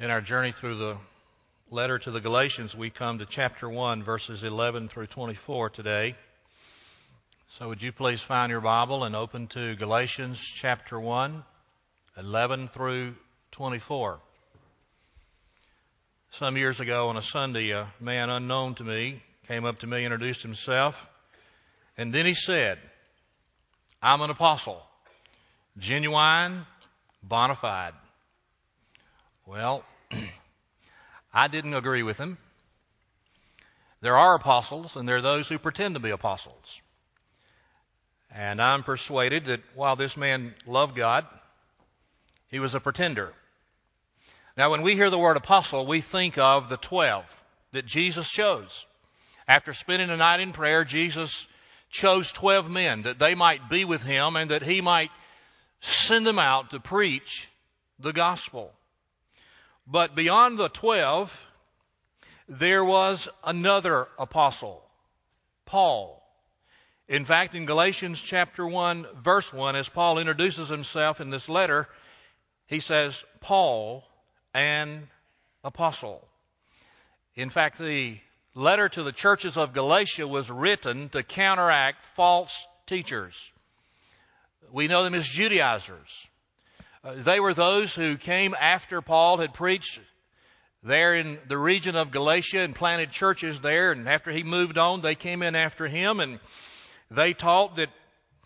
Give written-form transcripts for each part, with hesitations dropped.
In our journey through the letter to the Galatians, we come to chapter 1, verses 11 through 24 today. So would you please find your Bible and open to Galatians chapter 1, 11 through 24. Some years ago on a Sunday, a man unknown to me came up to me, introduced himself, and then he said, "I'm an apostle, genuine, bona fide." Well, I didn't agree with him. There are apostles, and there are those who pretend to be apostles. And I'm persuaded that while this man loved God, he was a pretender. Now, when we hear the word apostle, we think of the 12 that Jesus chose. After spending a night in prayer, Jesus chose 12 men that they might be with him and that he might send them out to preach the gospel. But beyond the 12, there was another apostle, Paul. In fact, in Galatians chapter 1, verse 1, as Paul introduces himself in this letter, he says, Paul, an apostle. In fact, the letter to the churches of Galatia was written to counteract false teachers. We know them as Judaizers. They were those who came after Paul had preached there in the region of Galatia and planted churches there. And after he moved on, they came in after him and they taught that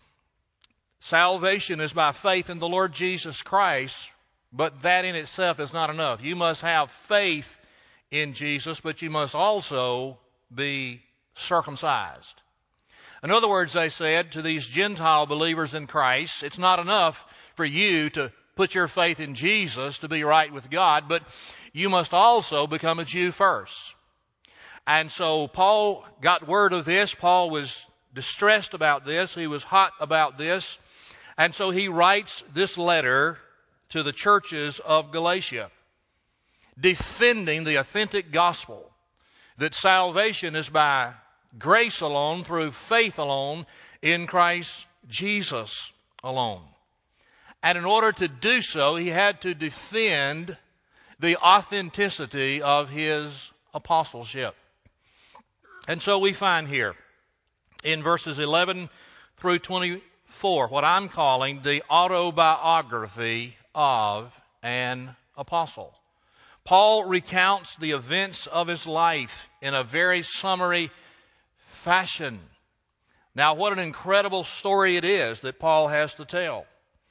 salvation is by faith in the Lord Jesus Christ, but that in itself is not enough. You must have faith in Jesus, but you must also be circumcised. In other words, they said to these Gentile believers in Christ, it's not enough for you to put your faith in Jesus to be right with God, but you must also become a Jew first. And so Paul got word of this. Paul was distressed about this. He was hot about this. And so he writes this letter to the churches of Galatia, defending the authentic gospel, that salvation is by grace alone, through faith alone, in Christ Jesus alone. And in order to do so, he had to defend the authenticity of his apostleship. And so we find here in verses 11 through 24 what I'm calling the autobiography of an apostle. Paul recounts the events of his life in a very summary fashion. Now, what an incredible story it is that Paul has to tell.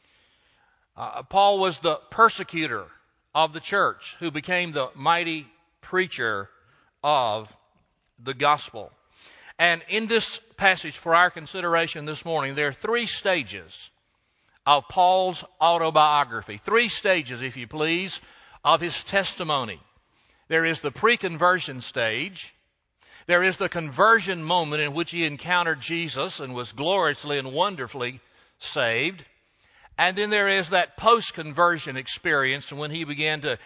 Paul was the persecutor of the church who became the mighty preacher of the gospel. And in this passage for our consideration this morning, there are 3 stages of Paul's autobiography. 3 stages, if you please, of his testimony. There is the pre-conversion stage. There is the conversion moment in which he encountered Jesus and was gloriously and wonderfully saved. And then there is that post-conversion experience when he began to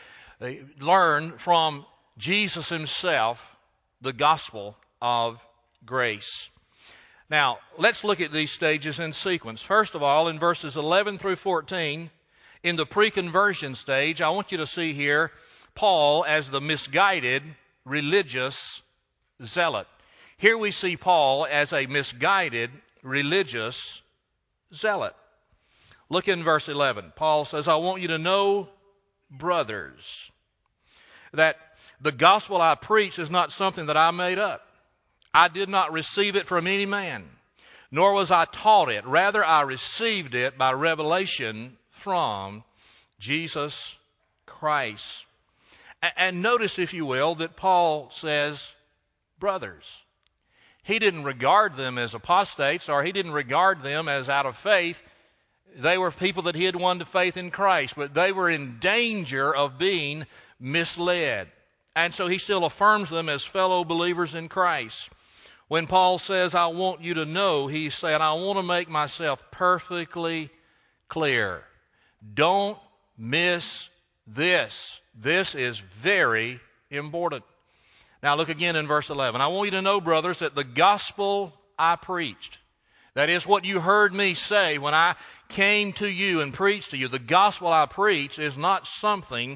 learn from Jesus himself the gospel of grace. Now, let's look at these stages in sequence. First of all, in verses 11 through 14, in the pre-conversion stage, I want you to see here Paul as the misguided religious zealot. Here we see Paul as a misguided religious zealot. Look in verse 11. Paul says, I want you to know, brothers, that the gospel I preach is not something that I made up. I did not receive it from any man, nor was I taught it. Rather, I received it by revelation from Jesus Christ. And notice, if you will, that Paul says, brothers. He didn't regard them as apostates, or he didn't regard them as out of faith. They were people that he had won to faith in Christ, but they were in danger of being misled. And so he still affirms them as fellow believers in Christ. When Paul says, I want you to know, he's saying, I want to make myself perfectly clear. Don't miss this. This is very important. Now look again in verse 11. I want you to know, brothers, that the gospel I preached, that is what you heard me say when I came to you and preached to you, the gospel I preach is not something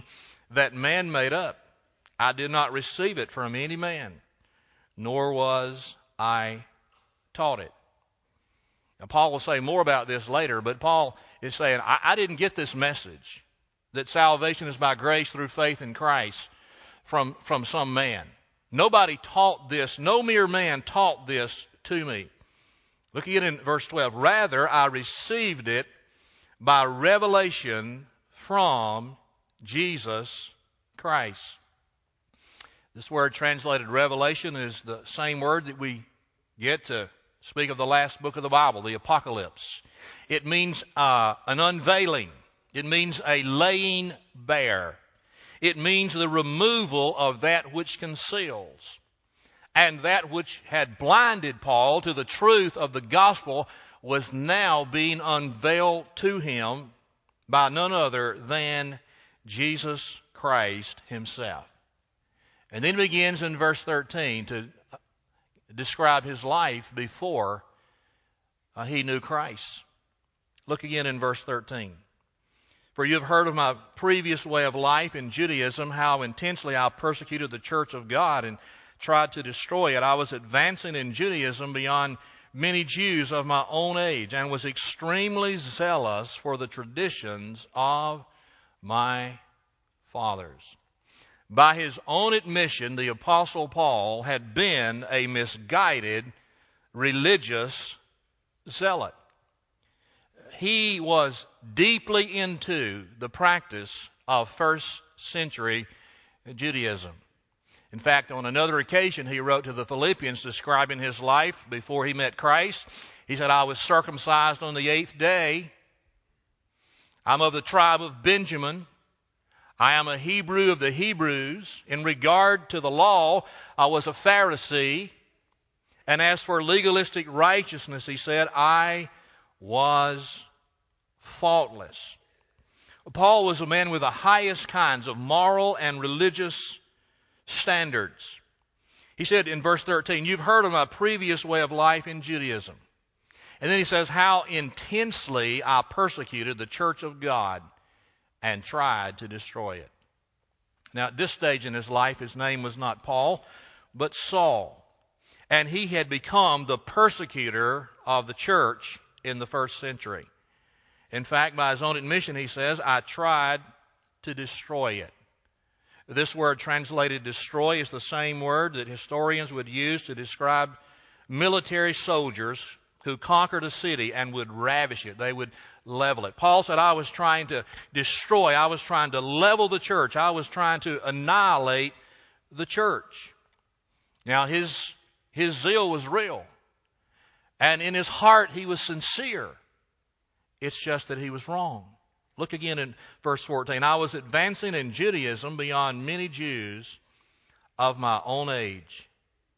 that man made up. I did not receive it from any man, nor was I taught it. Now, Paul will say more about this later, but Paul is saying, I didn't get this message that salvation is by grace through faith in Christ from some man. Nobody taught this. No mere man taught this to me. Look again in verse 12. Rather, I received it by revelation from Jesus Christ. This word translated revelation is the same word that we get to speak of the last book of the Bible, the Apocalypse. It means an unveiling. It means a laying bare. It means the removal of that which conceals. And that which had blinded Paul to the truth of the gospel was now being unveiled to him by none other than Jesus Christ himself. And then he begins in verse 13 to describe his life before he knew Christ. Look again in verse 13. For you have heard of my previous way of life in Judaism, how intensely I persecuted the church of God and tried to destroy it. I was advancing in Judaism beyond many Jews of my own age and was extremely zealous for the traditions of my fathers. By his own admission, the Apostle Paul had been a misguided religious zealot. He was deeply into the practice of first century Judaism. In fact, on another occasion, he wrote to the Philippians describing his life before he met Christ. He said, I was circumcised on the 8th day. I'm of the tribe of Benjamin. I am a Hebrew of the Hebrews. In regard to the law, I was a Pharisee. And as for legalistic righteousness, he said, I was faultless. Paul was a man with the highest kinds of moral and religious standards. He said in verse 13, you've heard of my previous way of life in Judaism. And then he says, how intensely I persecuted the church of God and tried to destroy it. Now, at this stage in his life, his name was not Paul, but Saul. And he had become the persecutor of the church in the first century. In fact, by his own admission, he says, I tried to destroy it. This word translated destroy is the same word that historians would use to describe military soldiers who conquered a city and would ravish it. They would level it. Paul said, I was trying to destroy. I was trying to level the church. I was trying to annihilate the church. Now, his zeal was real. And in his heart, he was sincere. It's just that he was wrong. Look again in verse 14. I was advancing in Judaism beyond many Jews of my own age.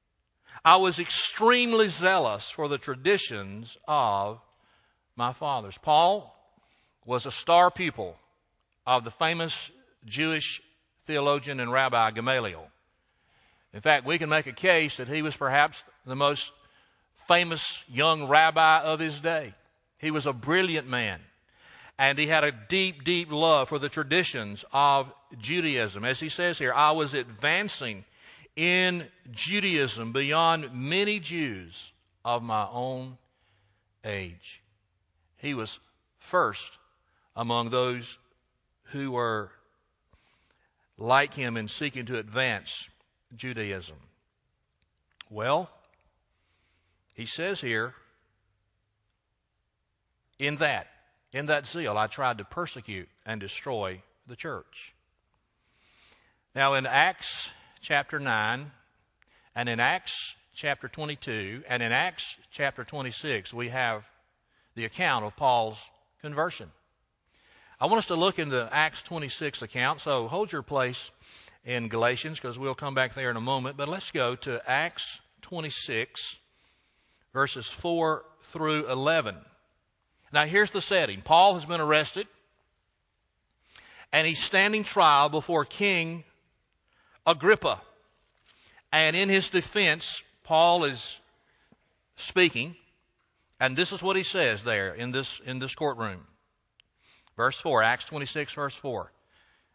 I was extremely zealous for the traditions of my fathers. Paul was a star pupil of the famous Jewish theologian and rabbi Gamaliel. In fact, we can make a case that he was perhaps the most famous young rabbi of his day. He was a brilliant man. And he had a deep, deep love for the traditions of Judaism. As he says here, I was advancing in Judaism beyond many Jews of my own age. He was first among those who were like him in seeking to advance Judaism. Well, he says here, in that zeal, I tried to persecute and destroy the church. Now, in Acts chapter 9, and in Acts chapter 22, and in Acts chapter 26, we have the account of Paul's conversion. I want us to look in the Acts 26 account, so hold your place in Galatians, because we'll come back there in a moment. But let's go to Acts 26, verses 4 through 11. Now, here's the setting. Paul has been arrested, and he's standing trial before King Agrippa. And in his defense, Paul is speaking, and this is what he says there in this courtroom. Verse 4, Acts 26, verse 4.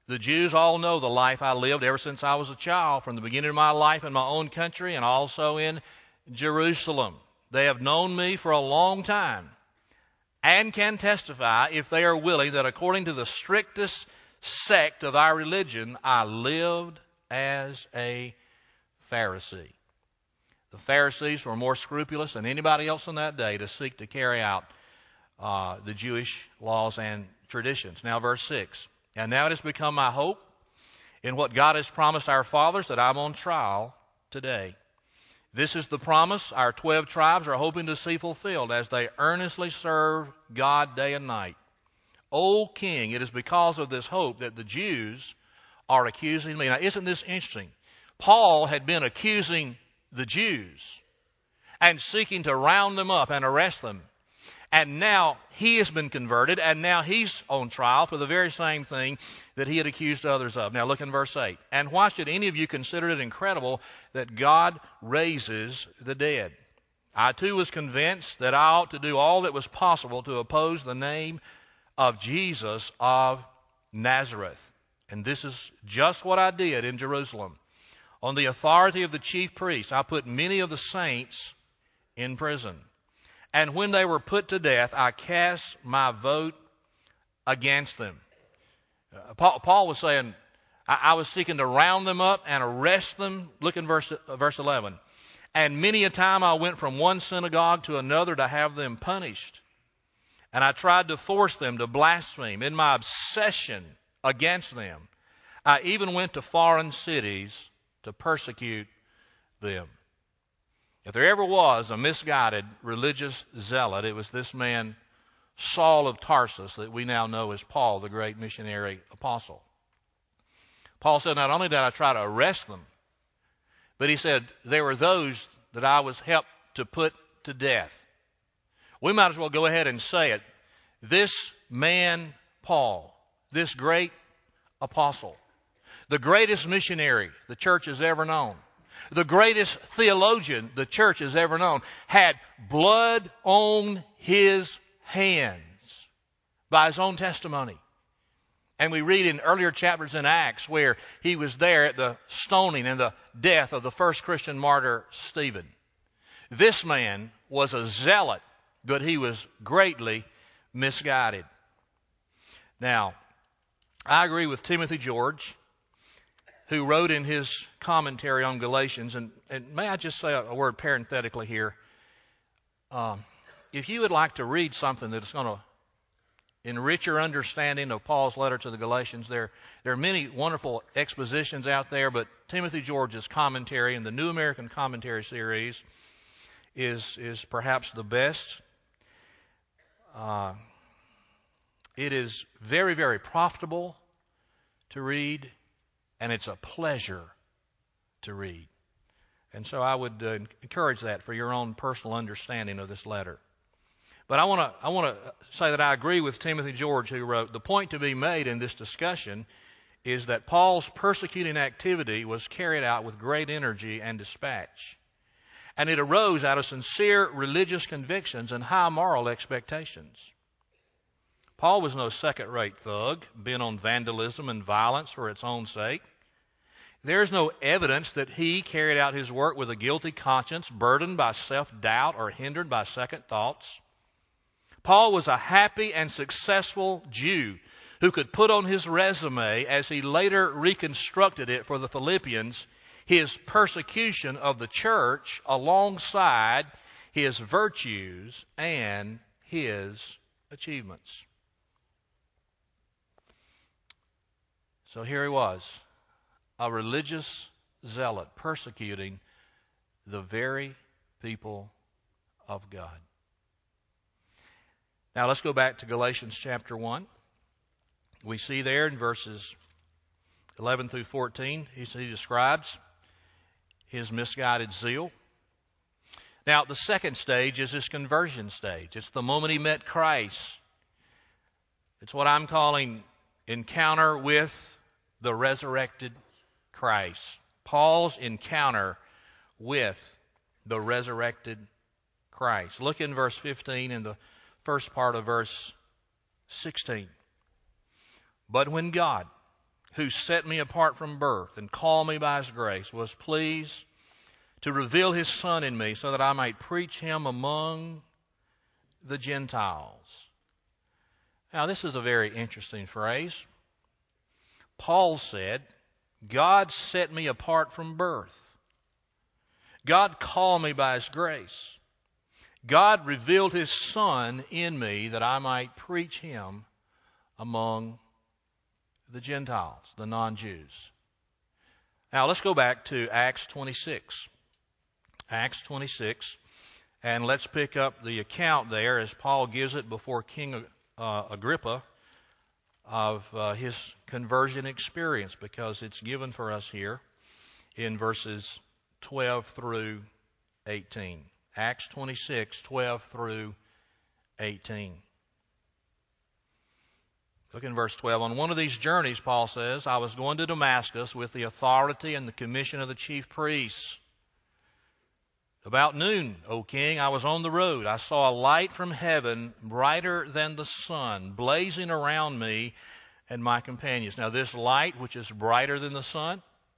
The Jews all know the life I lived ever since I was a child, from the beginning of my life in my own country and also in Jerusalem. They have known me for a long time and can testify, if they are willing, that according to the strictest sect of our religion, I lived as a Pharisee. The Pharisees were more scrupulous than anybody else in that day to seek to carry out the Jewish laws and traditions. Now, verse 6. And now it has become my hope in what God has promised our fathers that I'm on trial today. This is the promise our 12 tribes are hoping to see fulfilled as they earnestly serve God day and night. O King, it is because of this hope that the Jews are accusing me. Now, isn't this interesting? Paul had been accusing the Jews and seeking to round them up and arrest them. And now he has been converted, and now he's on trial for the very same thing that he had accused others of. Now look in verse 8. And why should any of you consider it incredible that God raises the dead? I too was convinced that I ought to do all that was possible to oppose the name of Jesus of Nazareth. And this is just what I did in Jerusalem. On the authority of the chief priests, I put many of the saints in prison. And when they were put to death, I cast my vote against them. Paul was saying, I was seeking to round them up and arrest them. Look in verse 11. And many a time I went from one synagogue to another to have them punished. And I tried to force them to blaspheme. In my obsession against them, I even went to foreign cities to persecute them. If there ever was a misguided religious zealot, it was this man, Saul of Tarsus, that we now know as Paul, the great missionary apostle. Paul said, not only did I try to arrest them, but he said, there were those that I was helped to put to death. We might as well go ahead and say it. This man, Paul, this great apostle, the greatest missionary the church has ever known, the greatest theologian the church has ever known, had blood on his hands by his own testimony. And we read in earlier chapters in Acts where he was there at the stoning and the death of the first Christian martyr, Stephen. This man was a zealot, but he was greatly misguided. Now, I agree with Timothy George, who wrote in his commentary on Galatians, and may I just say a word parenthetically here. If you would like to read something that's going to enrich your understanding of Paul's letter to the Galatians, there are many wonderful expositions out there, but Timothy George's commentary in the New American Commentary series is perhaps the best. It is very, very profitable to read, and it's a pleasure to read. And so I would encourage that for your own personal understanding of this letter. But I want to say that I agree with Timothy George, who wrote, the point to be made in this discussion is that Paul's persecuting activity was carried out with great energy and dispatch. And it arose out of sincere religious convictions and high moral expectations. Paul was no second-rate thug, bent on vandalism and violence for its own sake. There is no evidence that he carried out his work with a guilty conscience, burdened by self-doubt or hindered by second thoughts. Paul was a happy and successful Jew who could put on his resume, as he later reconstructed it for the Philippians, his persecution of the church alongside his virtues and his achievements. So here he was, a religious zealot persecuting the very people of God. Now let's go back to Galatians chapter 1. We see there in verses 11 through 14, he describes his misguided zeal. Now the second stage is his conversion stage. It's the moment he met Christ. It's what I'm calling encounter with the resurrected Christ. Paul's encounter with the resurrected Christ. Look in verse 15 in the first part of verse 16. But when God, who set me apart from birth and called me by his grace, was pleased to reveal his Son in me so that I might preach him among the Gentiles. Now, this is a very interesting phrase. Paul said, God set me apart from birth. God called me by his grace. God revealed his Son in me that I might preach him among the Gentiles, the non-Jews. Now let's go back to Acts 26. Acts 26, and let's pick up the account there as Paul gives it before King Agrippa of his conversion experience, because it's given for us here in verses 12 through 18. Acts 26, 12 through 18. Look in verse 12. On one of these journeys, Paul says, I was going to Damascus with the authority and the commission of the chief priests. About noon, O king, I was on the road. I saw a light from heaven, brighter than the sun, blazing around me and my companions. Now this light, which is brighter than the sun,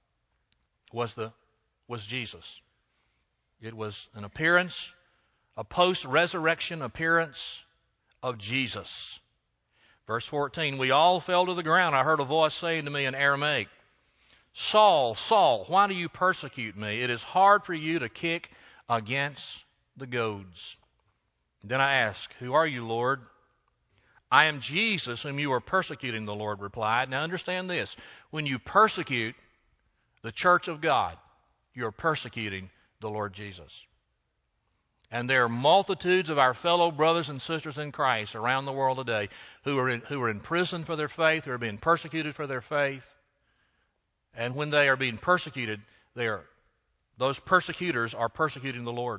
was Jesus. It was an appearance, a post-resurrection appearance of Jesus. Verse 14, we all fell to the ground. I heard a voice saying to me in Aramaic, Saul, Saul, why do you persecute me? It is hard for you to kick against the goads. Then I asked, who are you, Lord? I am Jesus whom you are persecuting, the Lord replied. Now understand this. When you persecute the church of God, you're persecuting the Lord Jesus. And there are multitudes of our fellow brothers and sisters in Christ around the world today who are in prison for their faith, who are being persecuted for their faith. And when they are being persecuted, those persecutors are persecuting the Lord.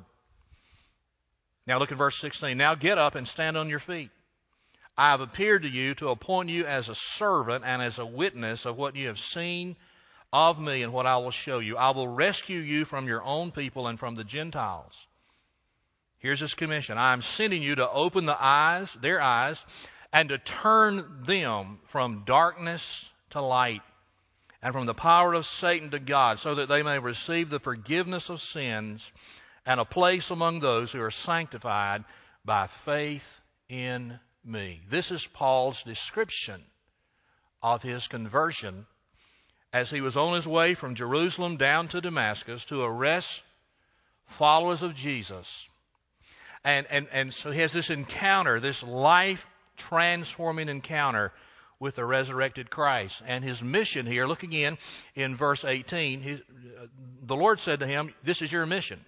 Now look at verse 16. Now get up and stand on your feet. I have appeared to you to appoint you as a servant and as a witness of what you have seen of me and what I will show you. I will rescue you from your own people and from the Gentiles. Here's his commission. I am sending you to open their eyes, and to turn them from darkness to light, and from the power of Satan to God, so that they may receive the forgiveness of sins and a place among those who are sanctified by faith in me. This is Paul's description of his conversion as he was on his way from Jerusalem down to Damascus to arrest followers of Jesus. And so he has this encounter, this life-transforming encounter with the resurrected Christ. And his mission here, look again in verse 18, the Lord said to him, this is your mission,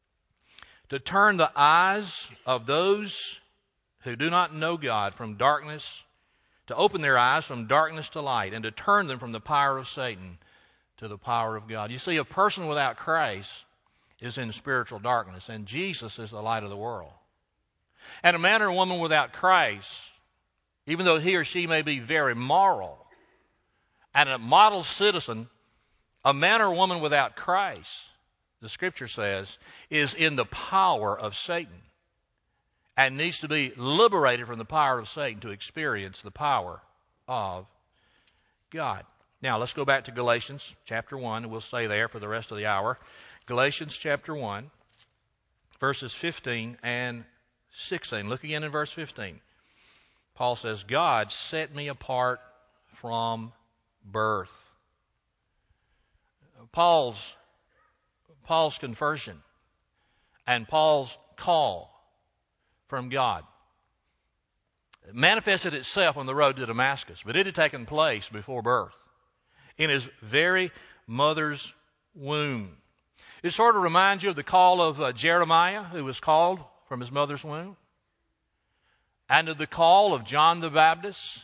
to turn the eyes of those who do not know God from darkness, to open their eyes from darkness to light, and to turn them from the power of Satan to the power of God. You see, a person without Christ is in spiritual darkness, and Jesus is the light of the world. And a man or a woman without Christ, even though he or she may be very moral and a model citizen, a man or woman without Christ, the Scripture says, is in the power of Satan and needs to be liberated from the power of Satan to experience the power of God. Now, let's go back to Galatians chapter 1, and we'll stay there for the rest of the hour. Galatians chapter 1, verses 15 and 16. Look again in verse 15. Paul says, God set me apart from birth. Paul's conversion and Paul's call from God manifested itself on the road to Damascus, but it had taken place before birth, in his very mother's womb. It sort of reminds you of the call of Jeremiah, who was called from his mother's womb, and of the call of John the Baptist.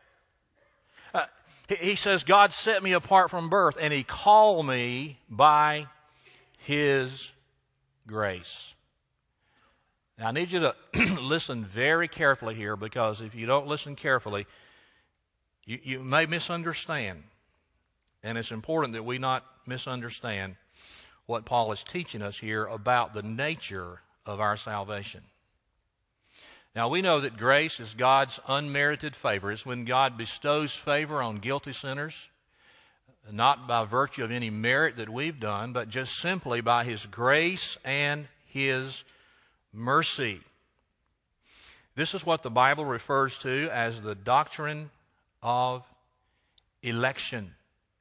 He says, God set me apart from birth, and he called me by his grace. Now, I need you to listen very carefully here, because if you don't listen carefully, you may misunderstand. And it's important that we not misunderstand what Paul is teaching us here about the nature of our salvation. Now, we know that grace is God's unmerited favor. It's when God bestows favor on guilty sinners not by virtue of any merit that we've done, but just simply by His grace and His mercy. This is what the Bible refers to as the doctrine of election.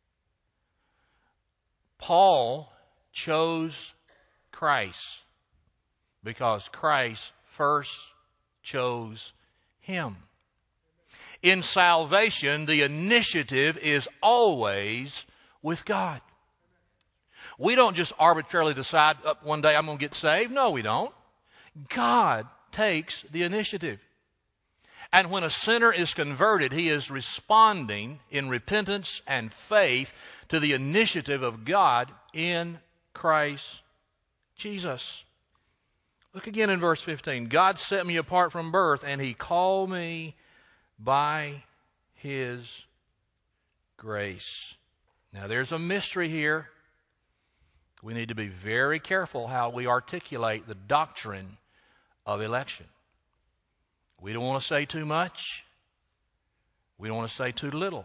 Paul chose Christ because Christ first chose him. In salvation, the initiative is always with God. We don't just arbitrarily decide, one day I'm going to get saved. No, we don't. God takes the initiative. And when a sinner is converted, he is responding in repentance and faith to the initiative of God in Christ Jesus. Look again in verse 15. God set me apart from birth, and He called me by His grace. Now there's a mystery here. We need to be very careful how we articulate the doctrine of election. We don't want to say too much. We don't want to say too little.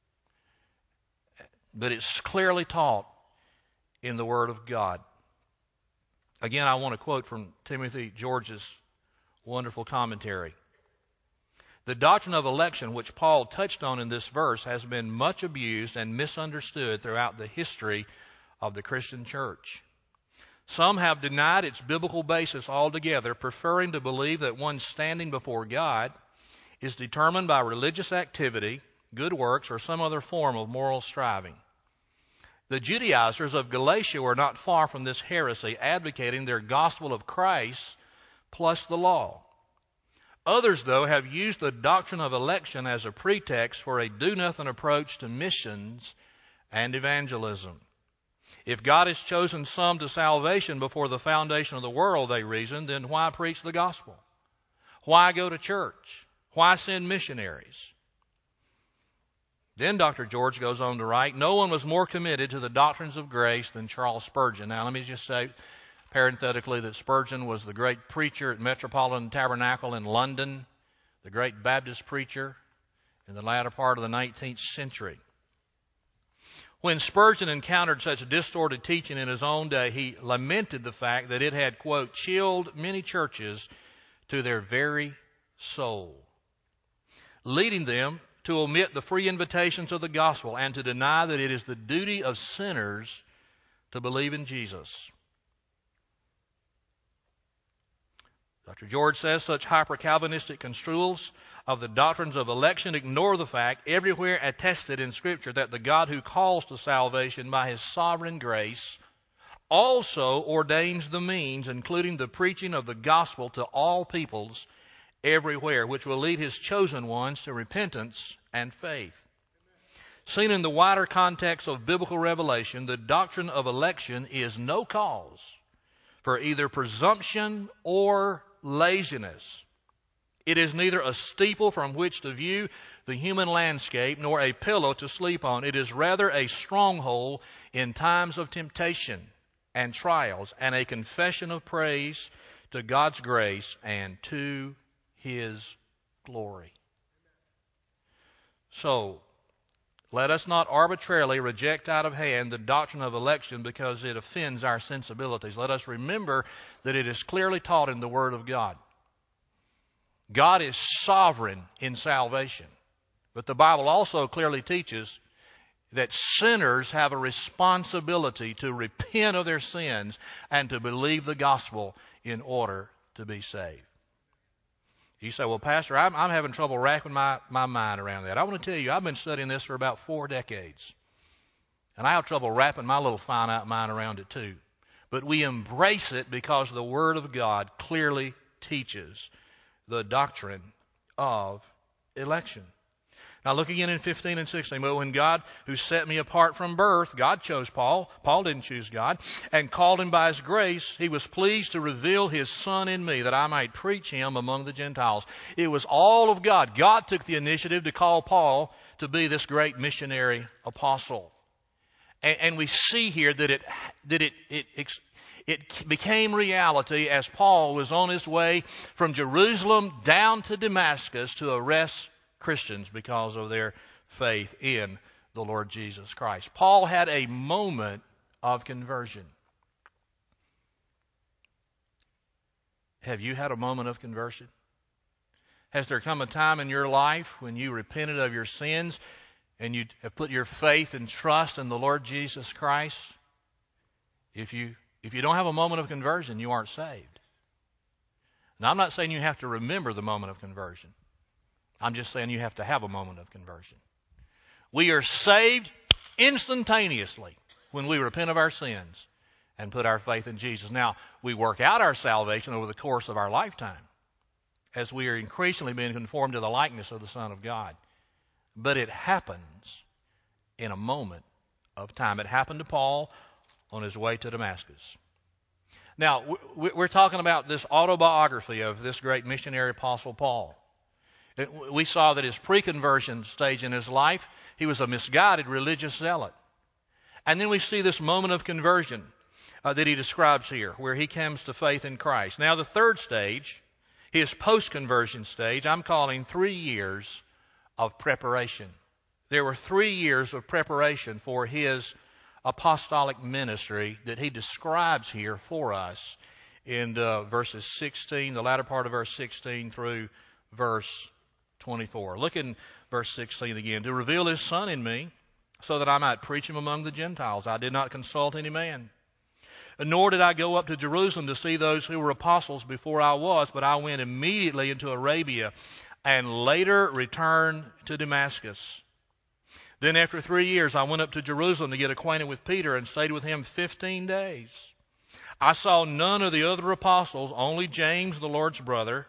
But it's clearly taught in the Word of God. Again, I want to quote from Timothy George's wonderful commentary. The doctrine of election, which Paul touched on in this verse, has been much abused and misunderstood throughout the history of the Christian church. Some have denied its biblical basis altogether, preferring to believe that one's standing before God is determined by religious activity, good works, or some other form of moral striving. The Judaizers of Galatia were not far from this heresy, advocating their gospel of Christ plus the law. Others, though, have used the doctrine of election as a pretext for a do-nothing approach to missions and evangelism. If God has chosen some to salvation before the foundation of the world, they reason, then why preach the gospel? Why go to church? Why send missionaries? Then Dr. George goes on to write, no one was more committed to the doctrines of grace than Charles Spurgeon. Now let me just say parenthetically that Spurgeon was the great preacher at Metropolitan Tabernacle in London, the great Baptist preacher in the latter part of the 19th century. When Spurgeon encountered such distorted teaching in his own day, he lamented the fact that it had, quote, chilled many churches to their very soul, leading them to omit the free invitations of the gospel and to deny that it is the duty of sinners to believe in Jesus. Dr. George says such hyper-Calvinistic construals of the doctrines of election ignore the fact, everywhere attested in Scripture, that the God who calls to salvation by His sovereign grace also ordains the means, including the preaching of the gospel to all peoples everywhere, which will lead His chosen ones to repentance and faith. Seen in the wider context of biblical revelation, the doctrine of election is no cause for either presumption or laziness. It is neither a steeple from which to view the human landscape nor a pillow to sleep on. It is rather a stronghold in times of temptation and trials, and a confession of praise to God's grace and to His glory. So, let us not arbitrarily reject out of hand the doctrine of election because it offends our sensibilities. Let us remember that it is clearly taught in the Word of God. God is sovereign in salvation. But the Bible also clearly teaches that sinners have a responsibility to repent of their sins and to believe the gospel in order to be saved. You say, well, Pastor, I'm having trouble wrapping my mind around that. I want to tell you, I've been studying this for about 4 decades. And I have trouble wrapping my little finite mind around it too. But we embrace it because the Word of God clearly teaches the doctrine of election. Now look again in 15 and 16. But when God, who set me apart from birth, God chose Paul. Paul didn't choose God. And called him by His grace, He was pleased to reveal His Son in me, that I might preach Him among the Gentiles. It was all of God. God took the initiative to call Paul to be this great missionary apostle. And we see here that it became reality as Paul was on his way from Jerusalem down to Damascus to arrest Christians because of their faith in the Lord Jesus Christ. Paul had a moment of conversion. Have you had a moment of conversion? Has there come a time in your life when you repented of your sins and you have put your faith and trust in the Lord Jesus Christ? If you don't have a moment of conversion, you aren't saved. Now, I'm not saying you have to remember the moment of conversion. I'm just saying you have to have a moment of conversion. We are saved instantaneously when we repent of our sins and put our faith in Jesus. Now, we work out our salvation over the course of our lifetime as we are increasingly being conformed to the likeness of the Son of God. But it happens in a moment of time. It happened to Paul on his way to Damascus. Now, we're talking about this autobiography of this great missionary apostle Paul. We saw that his pre-conversion stage in his life, he was a misguided religious zealot. And then we see this moment of conversion that he describes here, where he comes to faith in Christ. Now, the third stage, his post-conversion stage, I'm calling 3 years of preparation. There were 3 years of preparation for his apostolic ministry that he describes here for us in verses 16, the latter part of verse 16 through verse 24. Look in verse 16 again. To reveal his Son in me, so that I might preach him among the Gentiles. I did not consult any man. Nor did I go up to Jerusalem to see those who were apostles before I was, but I went immediately into Arabia and later returned to Damascus. Then after 3 years I went up to Jerusalem to get acquainted with Peter and stayed with him 15 days. I saw none of the other apostles, only James, the Lord's brother.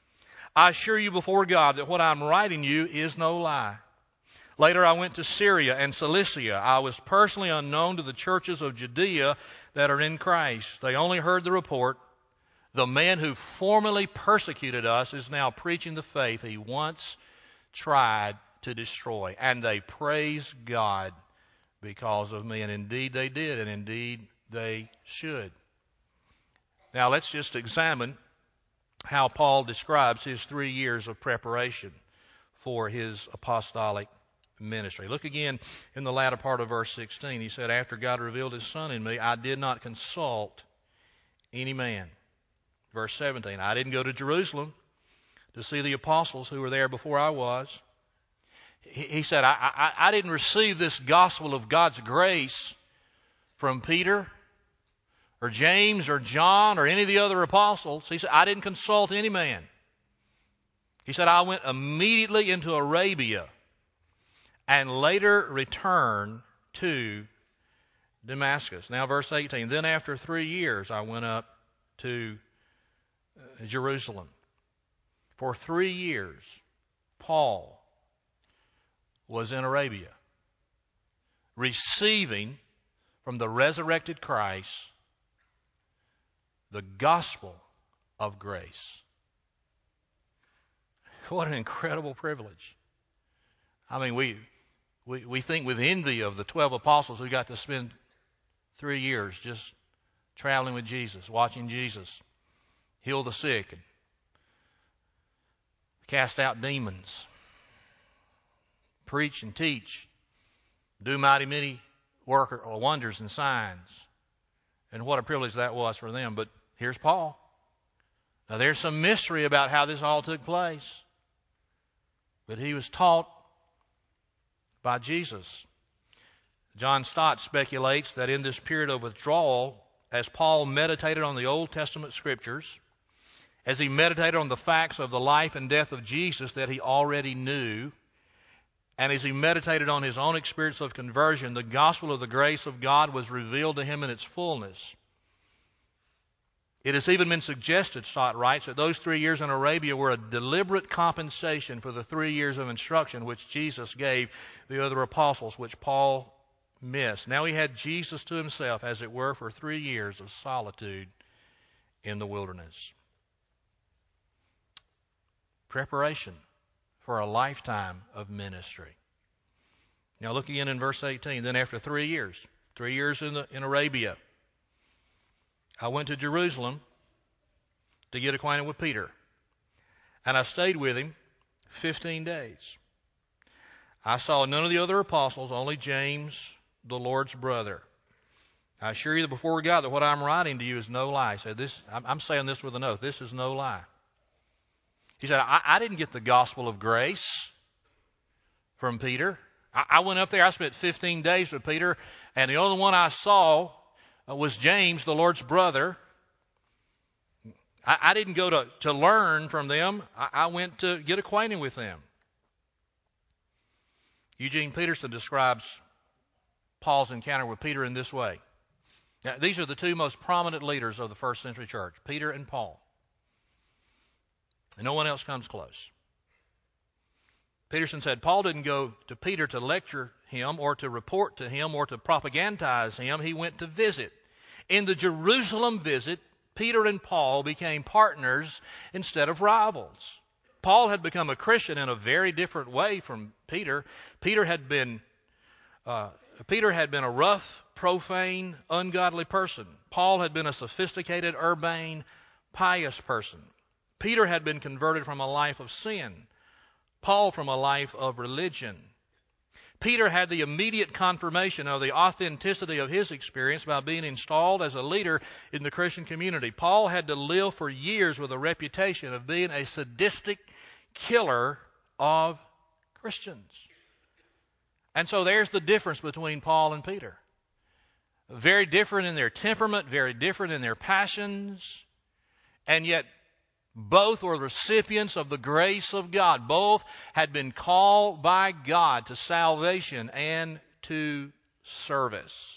I assure you before God that what I'm writing you is no lie. Later I went to Syria and Cilicia. I was personally unknown to the churches of Judea that are in Christ. They only heard the report. The man who formerly persecuted us is now preaching the faith he once tried to destroy. And they praise God because of me. And indeed they did, and indeed they should. Now let's just examine how Paul describes his 3 years of preparation for his apostolic ministry. Look again in the latter part of verse 16. He said, after God revealed his Son in me, I did not consult any man. Verse 17, I didn't go to Jerusalem to see the apostles who were there before I was. He said, I didn't receive this gospel of God's grace from Peter or James or John or any of the other apostles. He said, I didn't consult any man. He said, I went immediately into Arabia and later returned to Damascus. Now verse 18, then after 3 years I went up to Jerusalem. For 3 years, Paul was in Arabia, receiving from the resurrected Christ the gospel of grace. What an incredible privilege. I mean, we think with envy of the 12 apostles who got to spend 3 years just traveling with Jesus, watching Jesus heal the sick and cast out demons, preach and teach, do mighty many wonders and signs. And what a privilege that was for them. But here's Paul. Now there's some mystery about how this all took place. But he was taught by Jesus. John Stott speculates that in this period of withdrawal, as Paul meditated on the Old Testament scriptures, as he meditated on the facts of the life and death of Jesus that he already knew, and as he meditated on his own experience of conversion, the gospel of the grace of God was revealed to him in its fullness. It has even been suggested, Stott writes, that those 3 years in Arabia were a deliberate compensation for the 3 years of instruction which Jesus gave the other apostles, which Paul missed. Now he had Jesus to himself, as it were, for 3 years of solitude in the wilderness. Preparation for a lifetime of ministry. Now look again in verse 18. Then after 3 years in Arabia, I went to Jerusalem to get acquainted with Peter. And I stayed with him 15 days. I saw none of the other apostles, only James, the Lord's brother. I assure you that before God that what I'm writing to you is no lie. So I'm saying this with an oath. This is no lie. He said, I didn't get the gospel of grace from Peter. I went up there. I spent 15 days with Peter, and the only one I saw was James, the Lord's brother. I didn't go to learn from them. I went to get acquainted with them. Eugene Peterson describes Paul's encounter with Peter in this way. Now, these are the two most prominent leaders of the first century church, Peter and Paul. And no one else comes close. Peterson said Paul didn't go to Peter to lecture him or to report to him or to propagandize him. He went to visit. In the Jerusalem visit, Peter and Paul became partners instead of rivals. Paul had become a Christian in a very different way from Peter. Peter had been a rough, profane, ungodly person. Paul had been a sophisticated, urbane, pious person. Peter had been converted from a life of sin. Paul from a life of religion. Peter had the immediate confirmation of the authenticity of his experience by being installed as a leader in the Christian community. Paul had to live for years with a reputation of being a sadistic killer of Christians. And so there's the difference between Paul and Peter. Very different in their temperament, very different in their passions, and yet both were recipients of the grace of God. Both had been called by God to salvation and to service.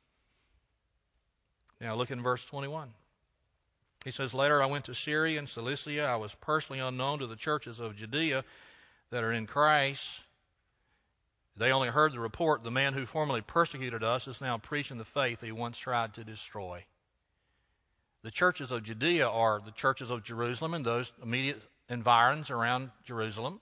Now look in verse 21. He says, later I went to Syria and Cilicia. I was personally unknown to the churches of Judea that are in Christ. They only heard the report. The man who formerly persecuted us is now preaching the faith he once tried to destroy. The churches of Judea are the churches of Jerusalem and those immediate environs around Jerusalem.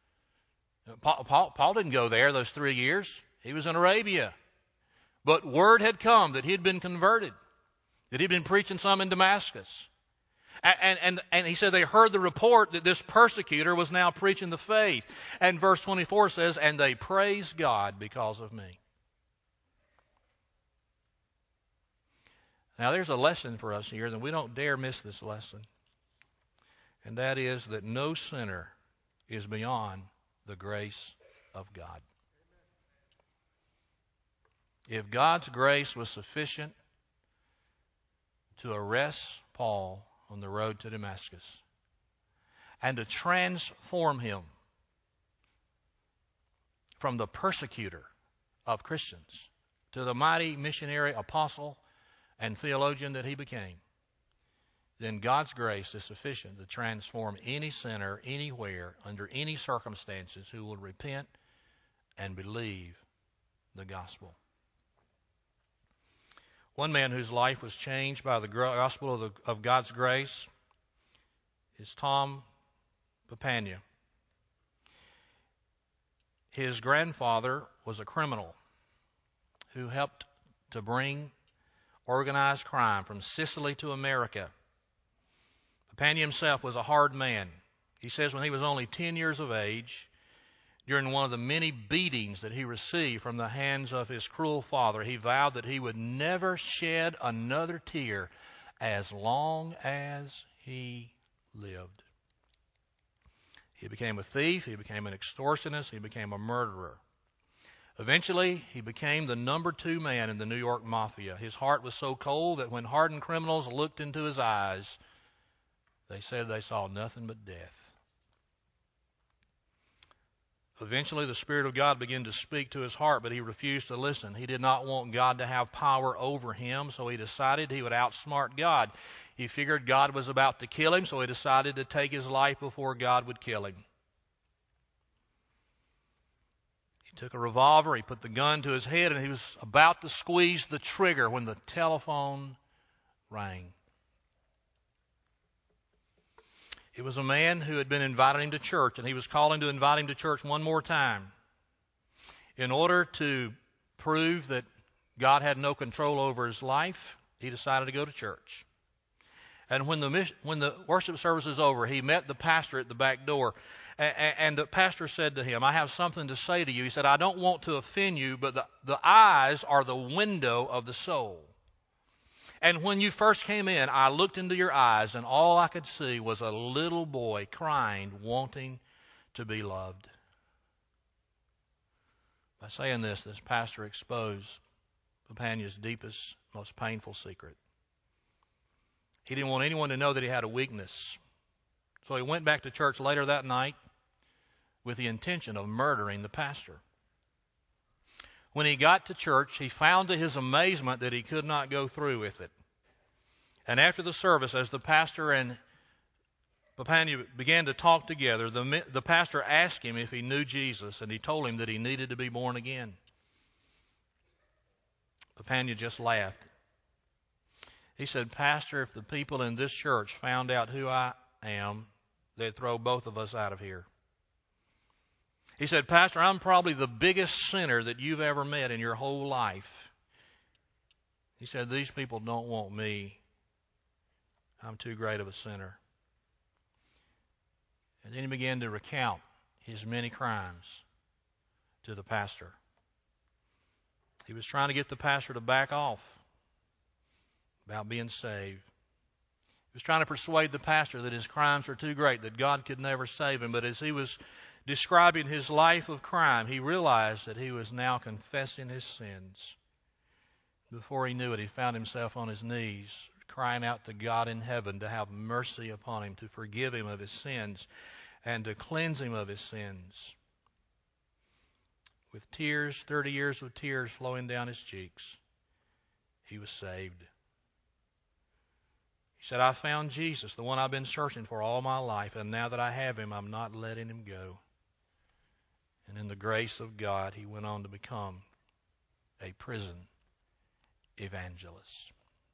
Paul didn't go there those 3 years. He was in Arabia. But word had come that he had been converted, that he'd been preaching some in Damascus. And he said they heard the report that this persecutor was now preaching the faith. And verse 24 says, and they praised God because of me. Now there's a lesson for us here, and we don't dare miss this lesson. And that is that no sinner is beyond the grace of God. If God's grace was sufficient to arrest Paul on the road to Damascus and to transform him from the persecutor of Christians to the mighty missionary, apostle, and theologian that he became, then God's grace is sufficient to transform any sinner anywhere under any circumstances who will repent and believe the gospel. One man whose life was changed by the gospel of God's grace is Tom Papania. His grandfather was a criminal who helped to bring organized crime from Sicily to America. Papania himself was a hard man. He says when he was only 10 years of age, during one of the many beatings that he received from the hands of his cruel father, he vowed that he would never shed another tear as long as he lived. He became a thief, he became an extortionist, he became a murderer. Eventually, he became the number 2 man in the New York Mafia. His heart was so cold that when hardened criminals looked into his eyes, they said they saw nothing but death. Eventually, the Spirit of God began to speak to his heart, but he refused to listen. He did not want God to have power over him, so he decided he would outsmart God. He figured God was about to kill him, so he decided to take his life before God would kill him. He took a revolver, he put the gun to his head, and he was about to squeeze the trigger when the telephone rang. It was a man who had been inviting him to church, and he was calling to invite him to church one more time in order to prove that God had no control over his life. He decided to go to church. And when the worship service was over, he met the pastor at the back door. And the pastor said to him, I have something to say to you. He said, I don't want to offend you, but the eyes are the window of the soul. And when you first came in, I looked into your eyes, and all I could see was a little boy crying, wanting to be loved. By saying this pastor exposed Papanya's deepest, most painful secret. He didn't want anyone to know that he had a weakness. So he went back to church later that night with the intention of murdering the pastor. When he got to church, he found to his amazement that he could not go through with it. And after the service, as the pastor and Papanya began to talk together, the pastor asked him if he knew Jesus, and he told him that he needed to be born again. Papanya just laughed. He said, Pastor, if the people in this church found out who I am, they'd throw both of us out of here. He said, Pastor, I'm probably the biggest sinner that you've ever met in your whole life. He said, these people don't want me. I'm too great of a sinner. And then he began to recount his many crimes to the pastor. He was trying to get the pastor to back off about being saved. He was trying to persuade the pastor that his crimes were too great, that God could never save him. But as he was describing his life of crime, he realized that he was now confessing his sins. Before he knew it, he found himself on his knees, crying out to God in heaven to have mercy upon him, to forgive him of his sins, and to cleanse him of his sins. With tears, 30 years of tears flowing down his cheeks, he was saved. He said, I found Jesus, the one I've been searching for all my life, and now that I have him, I'm not letting him go. And in the grace of God, he went on to become a prison evangelist.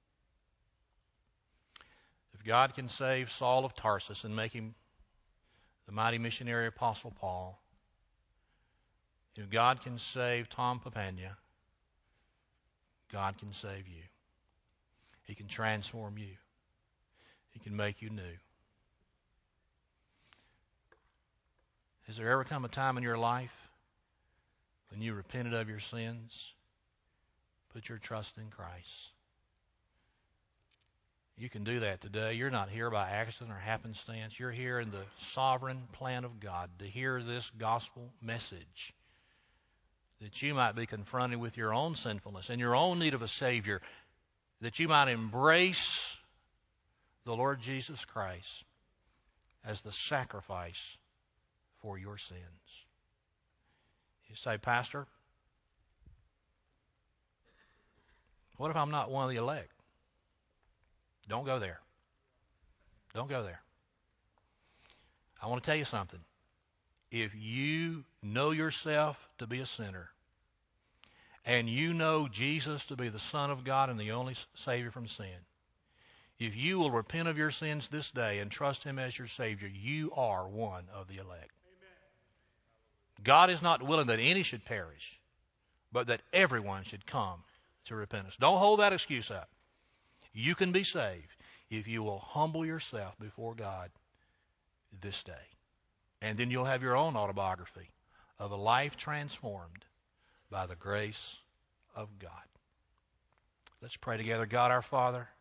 If God can save Saul of Tarsus and make him the mighty missionary apostle Paul, if God can save Tom Papanya, God can save you. He can transform you. He can make you new. Has there ever come a time in your life when you repented of your sins, put your trust in Christ? You can do that today. You're not here by accident or happenstance. You're here in the sovereign plan of God to hear this gospel message, that you might be confronted with your own sinfulness and your own need of a Savior, that you might embrace the Lord Jesus Christ as the sacrifice for your sins. You say, Pastor, what if I'm not one of the elect? Don't go there. Don't go there. I want to tell you something. If you know yourself to be a sinner, and you know Jesus to be the Son of God and the only Savior from sin, if you will repent of your sins this day and trust him as your Savior, you are one of the elect. Amen. God is not willing that any should perish, but that everyone should come to repentance. Don't hold that excuse up. You can be saved if you will humble yourself before God this day. And then you'll have your own autobiography of a life transformed by the grace of God. Let's pray together. God our Father,